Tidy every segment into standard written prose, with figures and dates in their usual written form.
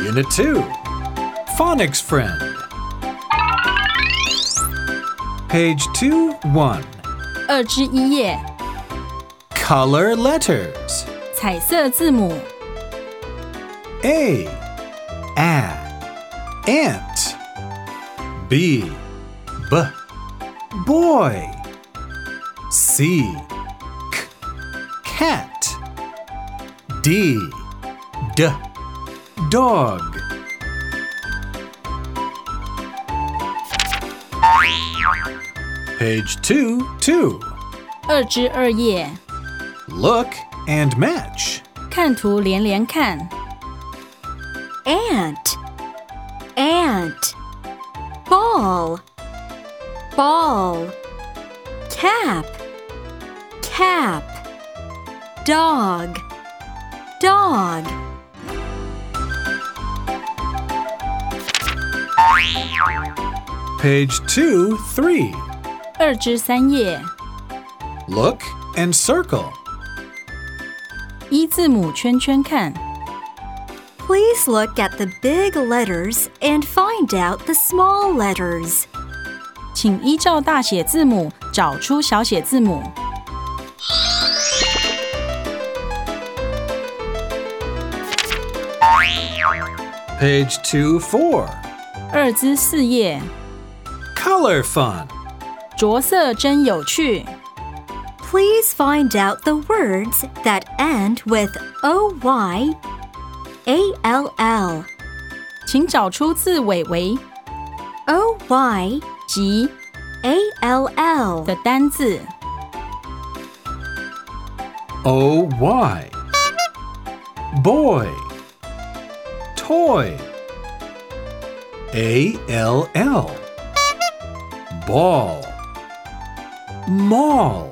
Unit 2 Phonics Friend Page 2-1 2之1页 Color letters 彩色字母 A Ant B Boy C Cat D Dog Page 2-2 2之2页 Look and match 看图连连看 Ant Ball Cap Dog Page 2-3 2之3页 Look and circle 依字母圈圈看 Please look at the big letters and find out the small letters. 请依照大写字母找出小写字母 Page 2-4 2之4页 Color Fun 着色真有趣 Please find out the words that end with OYALL. 请找出字尾为 OYALL 及的单字 OY Boy Toy ALL Ball Mall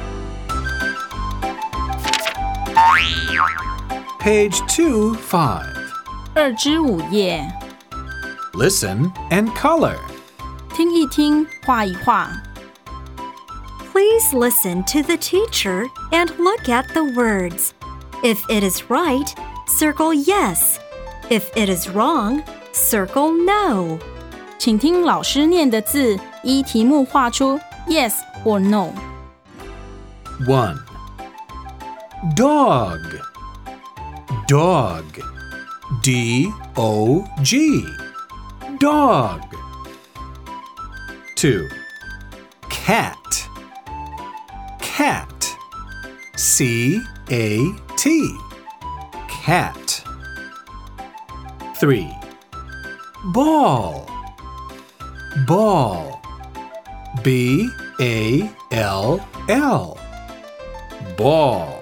Page 2-5 2之5页 Listen and color 听一听画一画 Please listen to the teacher and look at the words. If it is right, circle yes. If it is wrong, circle no. 请听老师念的字依题目画出 yes or no 1 Dog D-O-G Dog 2 Cat C-A-T Cat 3 Ball B-A-L-L Ball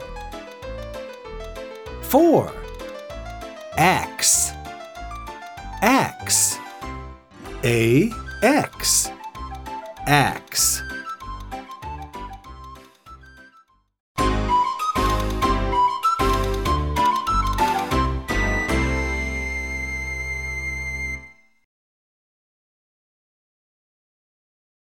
4 Axe A-X Axe